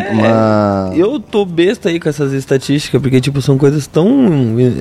Eu tô besta aí com essas estatísticas, porque, tipo, são coisas tão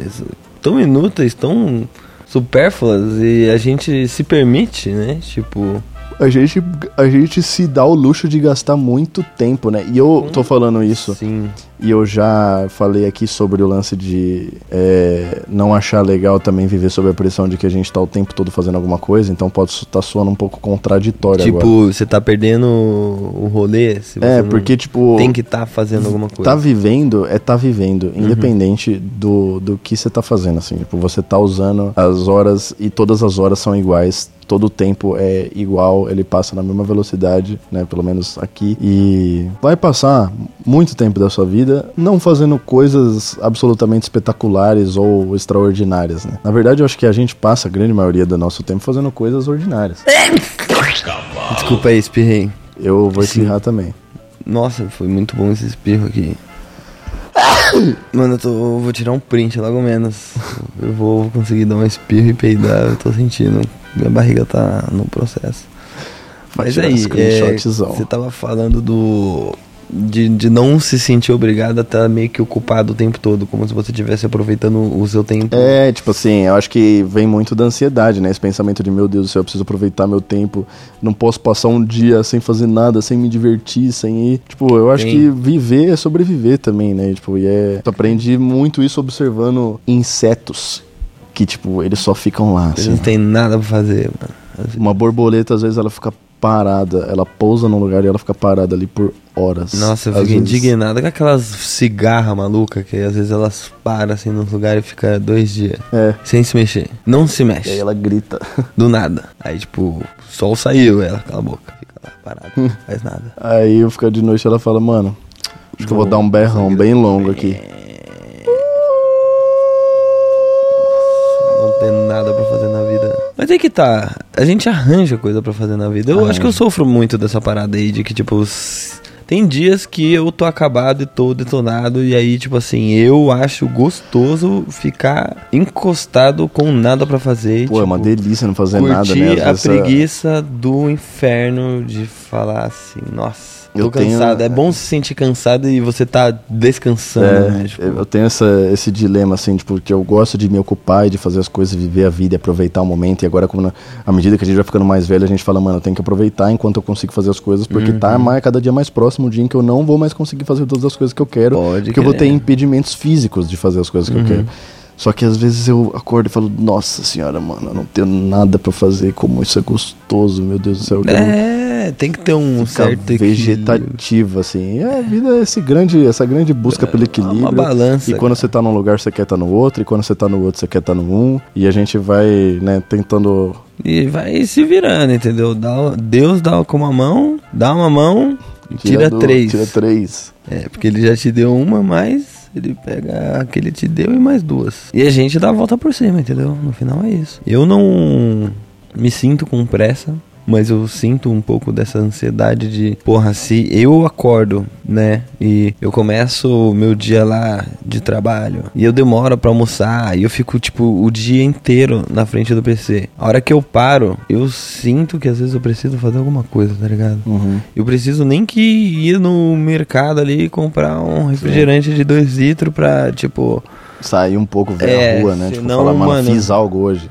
inúteis, tão supérfluas, e a gente se permite, né? Tipo... A gente se dá o luxo de gastar muito tempo, né? E eu tô falando isso. Sim. E eu já falei aqui sobre o lance de não achar legal também viver sob a pressão de que a gente tá o tempo todo fazendo alguma coisa. Então pode estar soando um pouco contraditório agora. Tipo, você tá perdendo o rolê. Se você porque tipo... tem que estar fazendo alguma coisa. Tá vivendo, independente do que você tá fazendo, assim. Tipo, você tá usando as horas e todas as horas são iguais. Todo o tempo é igual, ele passa na mesma velocidade, né? Pelo menos aqui. E vai passar muito tempo da sua vida não fazendo coisas absolutamente espetaculares ou extraordinárias, né? Na verdade, eu acho que a gente passa a grande maioria do nosso tempo fazendo coisas ordinárias. Desculpa aí, espirrei. Eu vou espirrar também. Nossa, foi muito bom esse espirro aqui. Mano, eu vou tirar um print logo menos. Eu vou conseguir dar um espirro e peidar. Eu tô sentindo. Minha barriga tá no processo. Mas aí, você tava falando de não se sentir obrigado a estar meio que ocupado o tempo todo, como se você estivesse aproveitando o seu tempo. Tipo assim, eu acho que vem muito da ansiedade, né? Esse pensamento de, meu Deus do céu, eu preciso aproveitar meu tempo, não posso passar um dia sem fazer nada, sem me divertir, sem ir... Tipo, eu acho que viver é sobreviver também, né? Tipo, tu aprende muito isso observando insetos, que, tipo, eles só ficam lá, Eles assim. não tem nada pra fazer, mano. Uma borboleta, às vezes, ela fica parada, ela pousa num lugar e ela fica parada ali por horas. Nossa, eu fico indignado com aquelas cigarras malucas que às vezes elas param assim num lugar e fica 2 dias sem se mexer. Não se mexe. E aí ela grita. Do nada. Aí tipo, o sol saiu, ela cala a boca, fica lá parada, não faz nada. Aí eu fico de noite e ela fala, mano, acho que eu vou dar um berrão bem longo aqui. Não tem nada pra fazer na vida. Mas aí que tá, a gente arranja coisa pra fazer na vida. Eu acho que eu sofro muito dessa parada aí de que tipo... Tem dias que eu tô acabado e tô detonado, e aí, tipo assim, eu acho gostoso ficar encostado com nada pra fazer. Pô, tipo, é uma delícia não fazer nada, né? Curtir a preguiça do inferno de falar assim, nossa. tô cansado. É bom se sentir cansado e você tá descansando, né? Tipo... Eu tenho esse dilema, assim, tipo, que eu gosto de me ocupar e de fazer as coisas, viver a vida e aproveitar o momento. E agora, à medida que a gente vai ficando mais velho, a gente fala, mano, eu tenho que aproveitar enquanto eu consigo fazer as coisas, porque tá cada dia mais próximo o dia em que eu não vou mais conseguir fazer todas as coisas que eu quero. Porque eu vou ter impedimentos físicos de fazer as coisas que eu quero. Só que às vezes eu acordo e falo, nossa senhora, mano, eu não tenho nada pra fazer, como isso é gostoso, meu Deus do céu. Tem que ter um certo vegetativo, assim. A vida é essa grande busca pelo equilíbrio. Uma balança. E quando você tá num lugar, você quer estar no outro, e quando você tá no outro, você quer estar no um. E a gente vai, né, tentando... E vai se virando, entendeu? Deus dá com uma mão, dá uma mão e tira três. Tira três. Porque ele já te deu uma, mas... ele pega a que ele te deu e mais duas. E a gente dá a volta por cima, entendeu? No final é isso. Eu não me sinto com pressa, mas eu sinto um pouco dessa ansiedade de... porra, se eu acordo, né? E eu começo o meu dia lá de trabalho e eu demoro pra almoçar e eu fico, tipo, o dia inteiro na frente do PC. A hora que eu paro, eu sinto que às vezes eu preciso fazer alguma coisa, tá ligado? Eu preciso nem que ir no mercado ali e comprar um refrigerante de 2 litros pra, tipo... sair um pouco, ver a rua, né? Tipo, falar, mano, fiz algo hoje.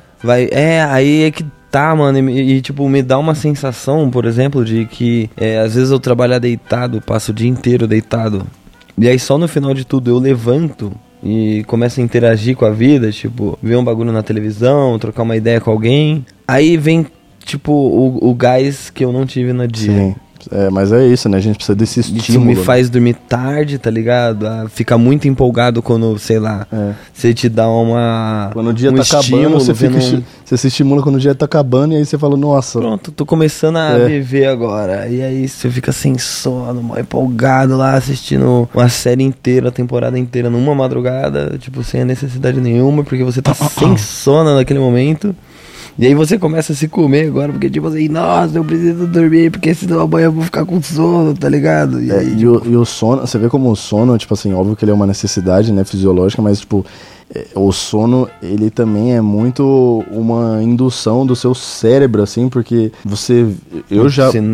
Aí é que tá, mano, e tipo, me dá uma sensação, por exemplo, de que às vezes eu trabalho deitado, passo o dia inteiro deitado, e aí só no final de tudo eu levanto e começo a interagir com a vida, tipo, ver um bagulho na televisão, trocar uma ideia com alguém, aí vem, tipo, o gás que eu não tive no dia. Sim. Mas é isso, né? A gente precisa desse estímulo. Isso me faz dormir tarde, tá ligado? Fica muito empolgado quando, sei lá, você te dá uma... quando o dia tá acabando, você se estimula quando o dia tá acabando e aí você fala, nossa... pronto, tô começando a viver agora. E aí você fica sem sono, mal empolgado lá, assistindo uma série inteira, a temporada inteira numa madrugada, tipo, sem a necessidade nenhuma, porque você tá sem sono naquele momento. E aí você começa a se comer agora, porque tipo assim, nossa, eu preciso dormir, porque senão amanhã eu vou ficar com sono, tá ligado? E, aí, e o sono, você vê como o sono, tipo assim, óbvio que ele é uma necessidade, né, fisiológica, mas tipo, o sono, ele também é muito uma indução do seu cérebro, assim, porque eu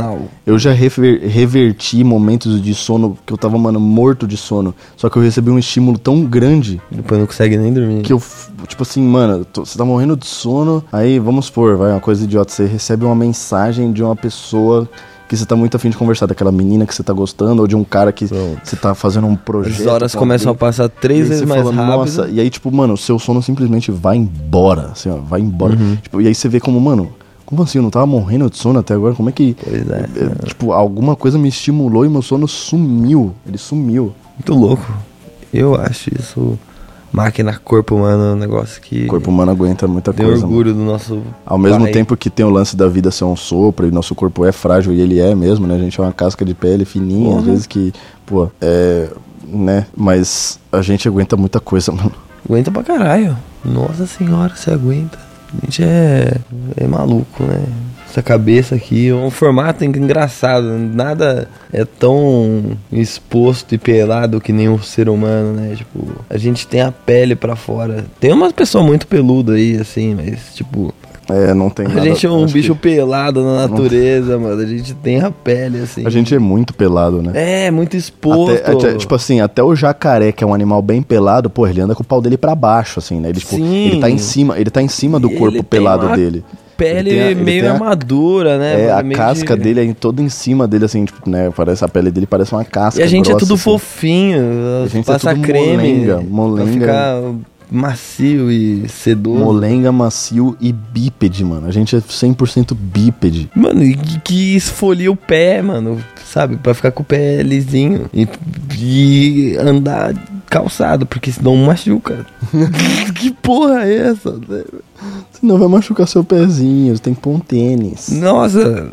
já reverti momentos de sono que eu tava, mano, morto de sono, só que eu recebi um estímulo tão grande, depois não consegue nem dormir, que eu, tipo assim, mano, você tá morrendo de sono, aí vamos supor, uma coisa idiota, você recebe uma mensagem de uma pessoa que você tá muito afim de conversar, daquela menina que você tá gostando, ou de um cara que você tá fazendo um projeto. As horas começam a passar 3 vezes mais rápido. Nossa, e aí, tipo, mano, o seu sono simplesmente vai embora, assim, ó, vai embora. Tipo, e aí você vê como, mano, como assim, eu não tava morrendo de sono até agora? Como é que... Pois é. Tipo, alguma coisa me estimulou e meu sono sumiu. Ele sumiu. Muito louco. Eu acho isso... máquina, corpo humano é um negócio que... O corpo humano aguenta muita tem coisa. Tem orgulho do nosso... Ao mesmo tempo que tem o lance da vida ser um sopro, e nosso corpo é frágil, e ele é mesmo, né? A gente é uma casca de pele fininha, às vezes que, pô, né? Mas a gente aguenta muita coisa, mano. Aguenta pra caralho. Nossa senhora, você aguenta. A gente é maluco, né? Essa cabeça aqui é um formato engraçado. Nada é tão exposto e pelado que nem o ser humano, né? Tipo, a gente tem a pele pra fora. Tem umas pessoas muito peludas aí, assim, mas tipo... não tem nada. A gente é um bicho pelado na natureza, mano. A gente tem a pele, assim. A gente é muito pelado, né? Muito exposto. Tipo assim, até o jacaré, que é um animal bem pelado, pô, ele anda com o pau dele pra baixo, assim, né? Ele, tipo, ele tá em cima do corpo pelado dele. Pele meio armadura, né? A casca dele é toda em cima dele, assim, tipo, né? Parece, a pele dele parece uma casca. E a gente grossa, é tudo assim. Fofinho. A gente passa é tudo creme. Molenga. Pra ficar macio e sedoso. Molenga, macio e bípede, mano. A gente é 100% bípede. Mano, e que esfolia o pé, mano. Sabe? Pra ficar com o pé lisinho. E andar calçado, porque senão machuca. Que porra é essa? Senão vai machucar seu pezinho, você tem que pôr um tênis. Nossa,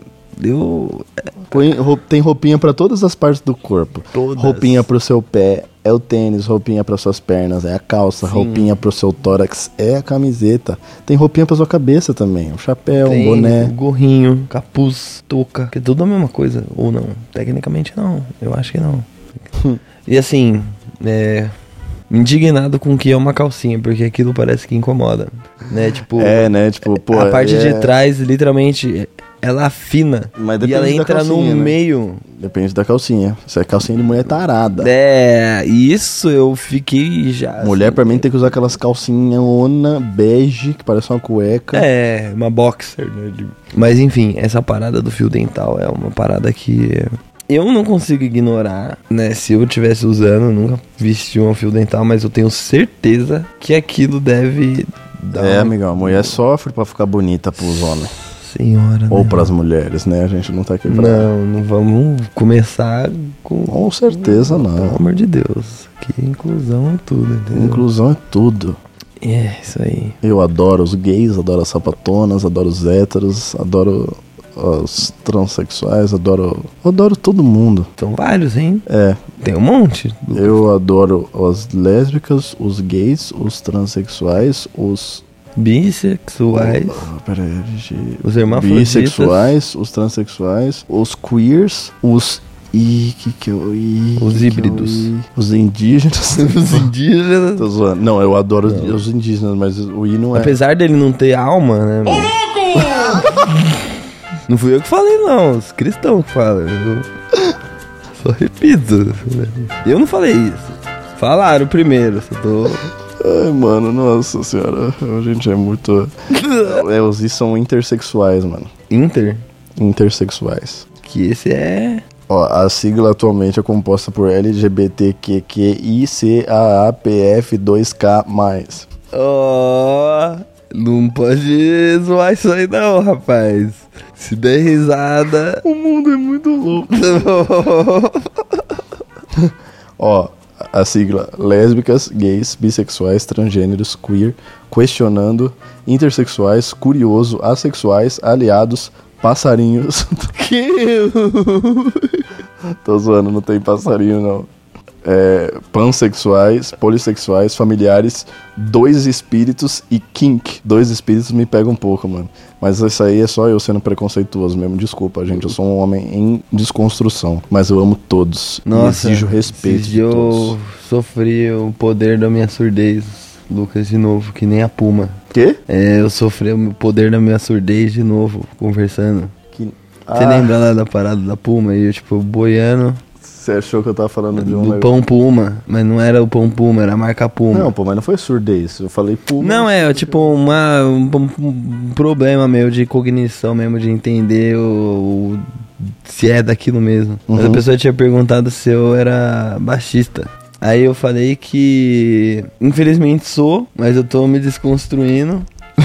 tem roupinha pra todas as partes do corpo. Todas. Roupinha pro seu pé é o tênis, roupinha para suas pernas é a calça, sim. Roupinha pro seu tórax é a camiseta. Tem roupinha pra sua cabeça também, um chapéu, um boné, um gorrinho, capuz, touca, que é tudo a mesma coisa, ou não? Tecnicamente não, eu acho que não. E assim, indignado com o que é uma calcinha, porque aquilo parece que incomoda, né? Tipo, né? Tipo, pô, a parte de trás, literalmente, ela afina. Mas E depende ela da entra no calcinha, né? meio. Depende da calcinha. Se é calcinha de mulher tarada. É, isso eu fiquei já... Mulher, assim, pra mim, tem que usar aquelas calcinhas bege, que parece uma cueca. É, uma boxer, né? Mas enfim, essa parada do fio dental é uma parada que eu não consigo ignorar, né? Se eu estivesse usando, eu nunca vesti um fio dental, mas eu tenho certeza que aquilo deve dar É, amigão, a mulher sofre pra ficar bonita pros homens. Senhora, Ou né? pras mulheres, né? A gente não tá aqui pra... Não vamos começar Com certeza Pelo não. amor de Deus, que inclusão é tudo, entendeu? Inclusão é tudo. É, isso aí. Eu adoro os gays, adoro as sapatonas, adoro os héteros, adoro os transexuais, adoro todo mundo. São vários, hein? É, Tem um monte. eu adoro as lésbicas, os gays, os transexuais, os... Bissexuais, Peraí, os hermafroditas. bissexuais, os transexuais, os queers, os... Os híbridos. Os indígenas. Os indígenas. Tô zoando. Não, eu adoro os indígenas, mas o I não é. Apesar dele não ter alma, né? Mano? Não fui eu que falei, não. Os cristãos que falam. Eu só repito. Eu não falei isso. Falaram primeiro. Só tô... Ai, mano, nossa senhora. A gente é muito... os I são intersexuais, mano. Intersexuais. Que esse é... Ó, a sigla atualmente é composta por LGBTQICAAPF2K+. Ó... Não pode zoar isso aí não, rapaz. Se der risada... O mundo é muito louco. Ó, a sigla lésbicas, gays, bissexuais, transgêneros, queer, questionando, intersexuais, curioso, assexuais, aliados, passarinhos. Que... Tô zoando, não tem passarinho não. Pansexuais, polissexuais, familiares, dois espíritos e kink. Dois espíritos me pega um pouco, mano. Mas isso aí é só eu sendo preconceituoso mesmo. Desculpa, gente. Eu sou um homem em desconstrução. Mas eu amo todos. Nossa, e exijo respeito de eu todos. sofri o poder da minha surdez, Lucas, de novo, que nem a Puma. Quê? Eu sofri o poder da minha surdez de novo, conversando. Você lembra lá da parada da Puma? E eu, tipo, boiando... Você achou que eu tava falando de do Pão Puma, mas não era o Pão Puma, era a marca Puma. Não, pô, mas não foi surdez. Eu falei Puma. Não, tipo um problema meu de cognição mesmo, de entender se é daquilo mesmo. Mas a pessoa tinha perguntado se eu era baixista. Aí eu falei que infelizmente sou, mas eu tô me desconstruindo.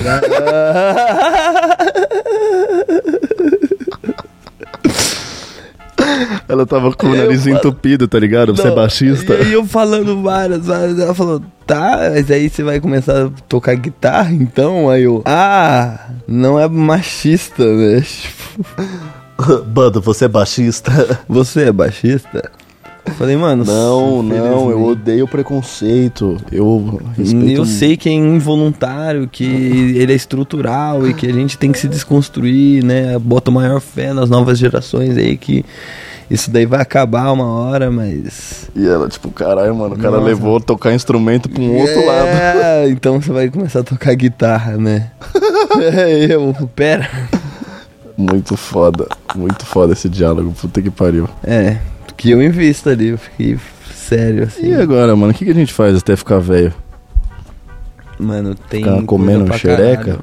Ela tava com o nariz entupido, tá ligado? Você é baixista. E eu falando várias. Ela falou, tá, mas aí você vai começar a tocar guitarra, então? Aí eu, não é machista, né? Tipo, Bando, você é baixista? você é baixista? Eu falei, mano... Não, eu odeio preconceito. Eu respeito... Eu sei que é involuntário, que ele é estrutural e que a gente tem que se desconstruir, né? Bota maior fé nas novas gerações aí, que isso daí vai acabar uma hora, mas... E ela, tipo, caralho, mano, o cara levou tocar instrumento pra um outro lado. Então você vai começar a tocar guitarra, né? Pera. Muito foda esse diálogo, puta que pariu. Que eu invisto ali, eu fiquei sério, assim. E agora, mano, o que a gente faz até ficar velho? Mano, tem Ficar comendo xereca?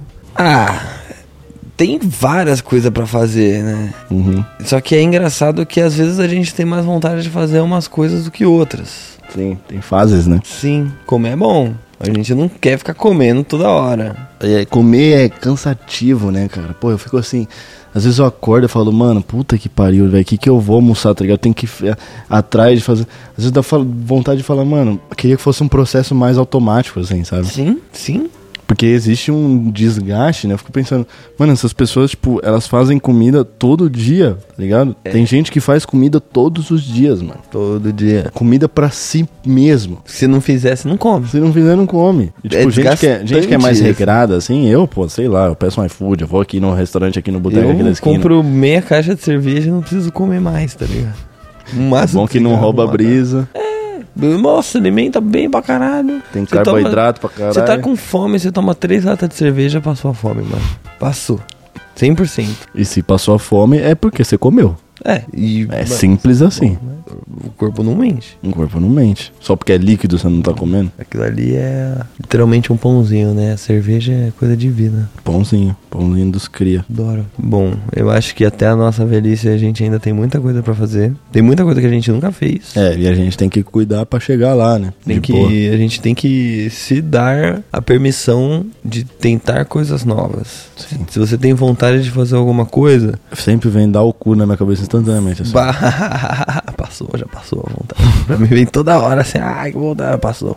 Tem várias coisas pra fazer, né? Só que é engraçado que às vezes a gente tem mais vontade de fazer umas coisas do que outras. Sim, tem fases, né? Sim, comer é bom. A gente não quer ficar comendo toda hora. Comer é cansativo, né, cara? Pô, eu fico assim... Às vezes eu acordo e falo, mano, puta que pariu, velho, que eu vou almoçar, tá ligado? Tem que ir atrás de fazer... Às vezes dá vontade de falar, mano, queria que fosse um processo mais automático, assim, sabe? Sim. Porque existe um desgaste, né? Eu fico pensando, mano, essas pessoas, tipo, elas fazem comida todo dia, tá ligado? Tem gente que faz comida todos os dias, mano. Todo dia. Comida pra si mesmo. Se não fizesse, não come. Se não fizer, não come. E, tipo, gente que é mais regrada, assim, eu peço um iFood, eu vou aqui no restaurante, aqui no boteco, aqui na esquina. Eu compro meia caixa de cerveja e não preciso comer mais, tá ligado? Bom que não rouba a brisa. Nossa, alimenta bem pra caralho. Tem carboidrato pra caralho. Você tá com fome, você toma 3 latas de cerveja, passou a fome, mano. Passou. 100%. E se passou a fome, é porque você comeu. E... É simples assim. O corpo não mente. O corpo não mente. Só porque é líquido você não tá comendo? Aquilo ali é literalmente um pãozinho, né? A cerveja é coisa divina. Pãozinho dos cria. Adoro. Bom, eu acho que até a nossa velhice a gente ainda tem muita coisa pra fazer. Tem muita coisa que a gente nunca fez. E a gente tem que cuidar pra chegar lá, né? A gente tem que se dar a permissão de tentar coisas novas. Sim. Se você tem vontade de fazer alguma coisa... Sempre vem dar o cu na minha cabeça instantaneamente. Assim. Já passou a vontade. Pra mim vem toda hora assim, que vontade, passou.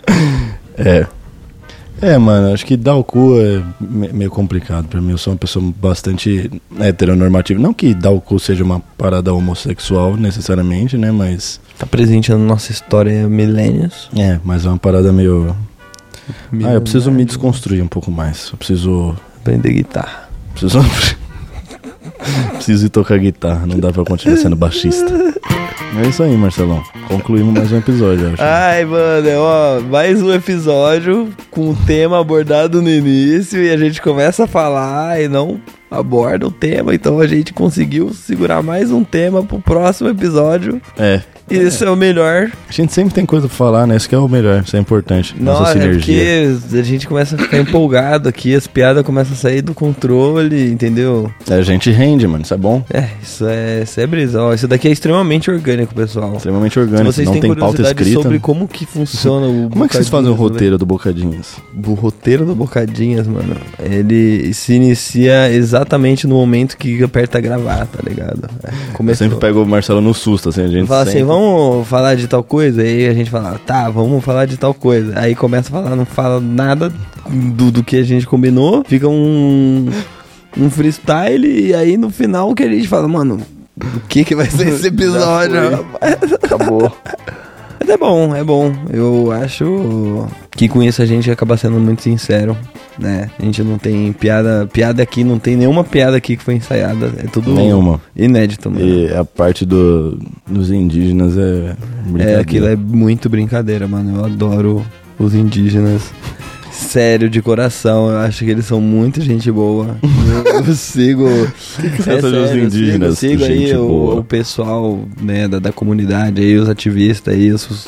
Mano, acho que dar o cu é meio complicado pra mim. Eu sou uma pessoa bastante heteronormativa. Não que dar o cu seja uma parada homossexual necessariamente, né? Mas... Tá presente na nossa história há milênios. Mas é uma parada meio... eu preciso me desconstruir um pouco mais. Eu preciso... aprender guitarra. Preciso ir tocar guitarra. Não dá pra continuar sendo baixista. É isso aí, Marcelão. Concluímos mais um episódio, acho. Mano, mais um episódio com o tema abordado no início e a gente começa a falar e não aborda o tema, então a gente conseguiu segurar mais um tema pro próximo episódio. Isso é o melhor. A gente sempre tem coisa pra falar, né? Isso que é o melhor, isso é importante. Nossa, sinergia. Porque a gente começa a ficar empolgado aqui, as piadas começam a sair do controle, entendeu? A gente rende, mano, isso é bom. Isso é brisa. Isso daqui é extremamente orgânico, pessoal. Extremamente orgânico, se vocês não têm tem pauta escrita. Sobre como que funciona o Como é que vocês fazem o roteiro do Bocadinhas? O roteiro do Bocadinhas, mano, ele se inicia exatamente no momento que aperta gravar, tá ligado? Eu sempre pego o Marcelo no susto, assim, a gente fala assim, vamos falar de tal coisa? Aí a gente fala, vamos falar de tal coisa. Aí começa a falar, não fala nada do que a gente combinou, fica um freestyle e aí no final que a gente fala, mano, o que vai ser esse episódio? Acabou. Mas é bom. Eu acho que com isso a gente acaba sendo muito sincero, né? A gente não tem piada aqui, não tem nenhuma piada aqui que foi ensaiada. É tudo nenhuma. Inédito, mano. E a parte dos indígenas é brincadeira. Aquilo é muito brincadeira, mano. Eu adoro os indígenas. Sério, de coração, eu acho que eles são muito gente boa. Eu sigo. O que você acha dos indígenas? Eu sigo aí o pessoal, né, da comunidade, aí os ativistas, aí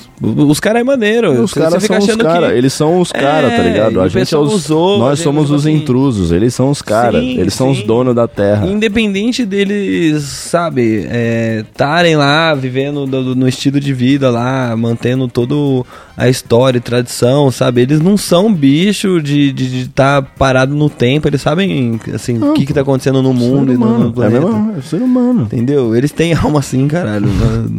os caras é maneiro. Os caras são os caras, eles são os caras, tá ligado? A gente nós somos os intrusos, eles são os caras, eles são os donos da terra. Independente deles, sabe, estarem lá, vivendo no estilo de vida lá, mantendo toda a história e tradição, sabe? Eles não são bicho de estar parado no tempo, eles sabem, assim, o que tá acontecendo no mundo e no planeta. É ser humano. Entendeu? Eles têm alma assim, caralho.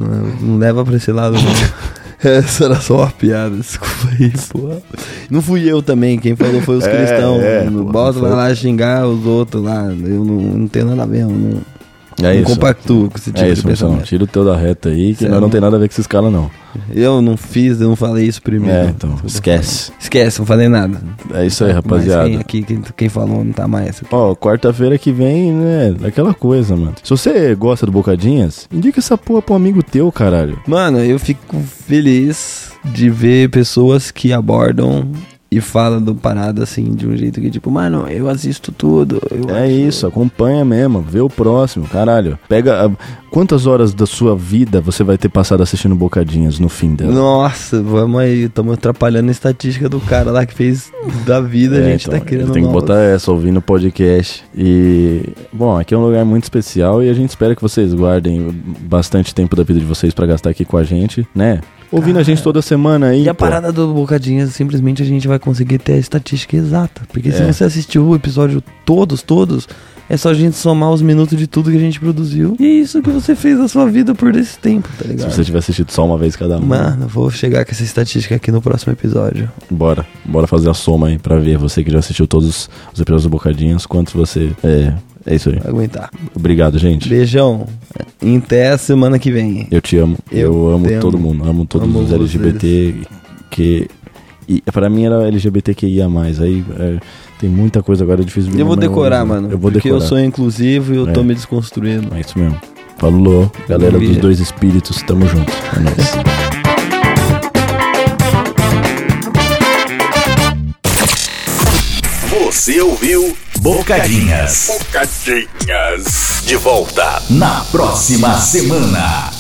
Não leva pra esse lado, não. Essa era só uma piada, desculpa aí, porra. Não fui eu também, quem falou foi os cristãos. Bota lá xingar os outros lá. Eu não tenho nada a ver, não compactuo com esse tipo de pensamento. Tira o teu da reta aí, que nós não tem nada a ver com esses caras, não. Eu não falei isso primeiro. Então, esquece. Esquece, não falei nada. É isso aí, rapaziada. Quem falou não tá mais. Quarta-feira que vem, né, aquela coisa, mano. Se você gosta do Bocadinhas, indica essa porra pra um amigo teu, caralho. Mano, eu fico feliz de ver pessoas que abordam e fala do parada assim, de um jeito que tipo, mano, eu assisto tudo. Isso, acompanha mesmo, vê o próximo, caralho. Pega, quantas horas da sua vida você vai ter passado assistindo Bocadinhas no fim dela? Nossa, vamos aí, estamos atrapalhando a estatística do cara lá que fez da vida, a gente tá querendo tem que botar essa, ouvindo o podcast. E, bom, aqui é um lugar muito especial e a gente espera que vocês guardem bastante tempo da vida de vocês pra gastar aqui com a gente, né? Ouvindo a gente toda semana aí. E a parada do Bocadinhas, simplesmente a gente vai conseguir ter a estatística exata. Porque se você assistiu o episódio todos, é só a gente somar os minutos de tudo que a gente produziu. E é isso que você fez na sua vida por esse tempo, tá ligado? Se você tiver assistido só uma vez cada um. Mano, vou chegar com essa estatística aqui no próximo episódio. Bora fazer a soma aí pra ver você que já assistiu todos os episódios do Bocadinhas, quantos você... É isso aí. Vai aguentar. Obrigado, gente. Beijão. Até a semana que vem. Eu te amo. Eu amo todo mundo. Amo todos os LGBT. E pra mim era LGBTQIA+. Aí tem muita coisa agora difícil de... Eu vou decorar, mano. Porque eu sou inclusivo e eu tô me desconstruindo. É isso mesmo. Falou, galera dos dois espíritos. Tamo junto. É nóis. Você ouviu Bocadinhas. De volta na próxima semana.